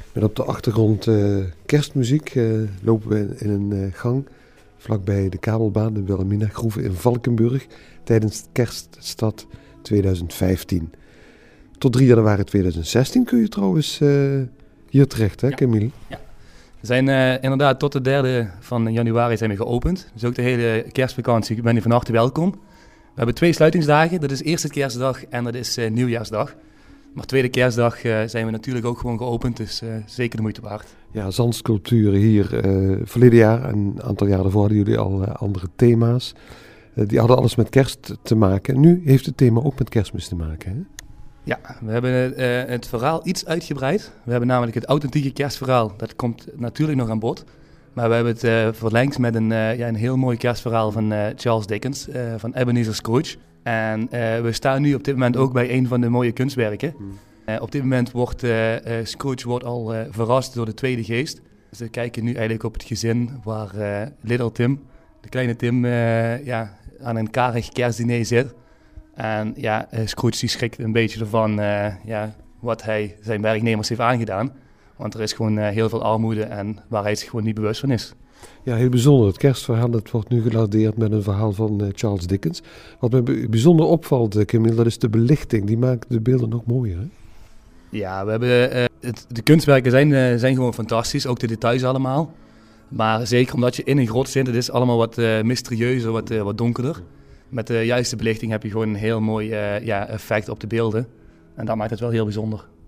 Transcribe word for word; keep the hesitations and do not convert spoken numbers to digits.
Met op de achtergrond uh, kerstmuziek uh, lopen we in een uh, gang vlakbij de kabelbaan, de Wilhelmina-groeve in Valkenburg, tijdens Kerststad tweeduizend vijftien. Tot drie januari tweeduizend zestien kun je trouwens uh, hier terecht, hè, ja. Camille? Ja. We zijn uh, inderdaad tot de derde van januari zijn we geopend. Dus ook de hele kerstvakantie ben je van harte welkom. We hebben twee sluitingsdagen, dat is eerste kerstdag en dat is uh, nieuwjaarsdag. Maar tweede kerstdag uh, zijn we natuurlijk ook gewoon geopend, dus uh, zeker de moeite waard. Ja, zandsculpturen hier. Uh, verleden jaar en een aantal jaar daarvoor hadden jullie al uh, andere thema's. Uh, die hadden alles met kerst te maken. Nu heeft het thema ook met Kerstmis te maken, hè? Ja, we hebben uh, het verhaal iets uitgebreid. We hebben namelijk het authentieke kerstverhaal, dat komt natuurlijk nog aan bod. Maar we hebben het uh, verlengd met een, uh, ja, een heel mooi kerstverhaal van uh, Charles Dickens, uh, van Ebenezer Scrooge. En uh, we staan nu op dit moment ook bij een van de mooie kunstwerken. Hmm. Uh, op dit moment wordt uh, uh, Scrooge wordt al uh, verrast door de tweede geest. Dus we kijken nu eigenlijk op het gezin waar uh, Little Tim, de kleine Tim, uh, ja, aan een karig kerstdiner zit. En ja, uh, Scrooge die schrikt een beetje ervan uh, ja, wat hij zijn werknemers heeft aangedaan. Want er is gewoon uh, heel veel armoede en waar hij zich gewoon niet bewust van is. Ja, heel bijzonder. Het kerstverhaal dat wordt nu geladeerd met een verhaal van uh, Charles Dickens. Wat me bijzonder opvalt, uh, Camille, dat is de belichting. Die maakt de beelden nog mooier, hè? Ja, we hebben, uh, het, de kunstwerken zijn, uh, zijn gewoon fantastisch, ook de details allemaal. Maar zeker omdat je in een grot zit, het is allemaal wat uh, mysterieuzer, wat, uh, wat donkerder. Met de juiste belichting heb je gewoon een heel mooi uh, ja, effect op de beelden. En dat maakt het wel heel bijzonder.